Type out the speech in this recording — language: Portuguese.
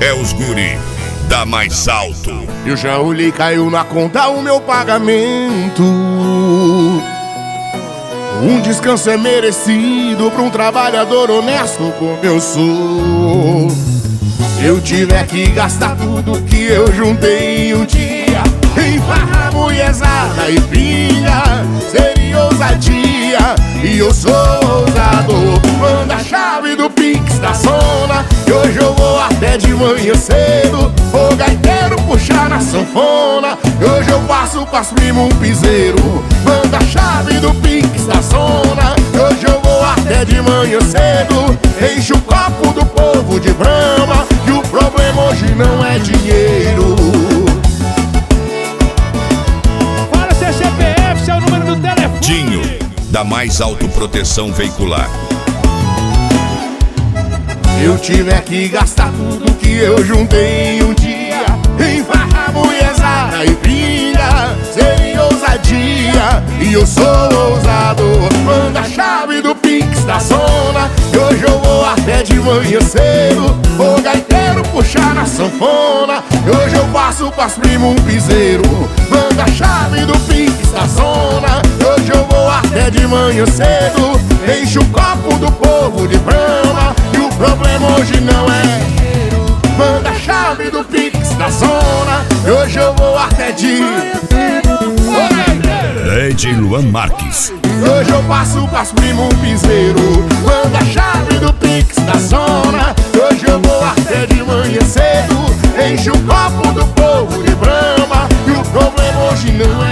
É os guri da Mais Alto. Eu já olhei, caiu na conta o meu pagamento. Um descanso é merecido pra um trabalhador honesto como eu sou. Eu tiver que gastar tudo que eu juntei em um dia em farra, mulherzada e pinga, seria ousadia, e eu sou ousado. Manda a chave do Pix da zona, que hoje eu vou até de manhã cedo. O gaiteiro puxar na sanfona, e hoje eu passo pras primo um piseiro. Manda a chave do Pix da zona, que hoje eu vou até de manhã cedo. Enche o copo do povo de Brahma, e o problema hoje não é dinheiro. Fala seu CPF, seu número do telefone. Dinho, da Mais Alto Proteção Veicular. Eu tiver que gastar tudo que eu juntei em um dia em farra, mulherzada e pinga, seria ousadia, e eu sou ousado. Manda a chave do Pix da zona, e hoje eu vou até de manhã cedo. O gaiteiro puxar na sanfona, e hoje eu passo pras primo um piseiro. Manda a chave do Pix da zona, e hoje eu vou até de manhã cedo. Enche o copo do povo de Brahma, e o problema hoje não é dinheiro. Manda a chave do Pix da zona, e hoje eu vou até de DJ Luan Marques. hoje eu passo pras primo um piseiro. Manda a chave do Pix da zona, e hoje eu vou até de manhã cedo. Enche o copo do povo de Brahma, e o problema hoje não é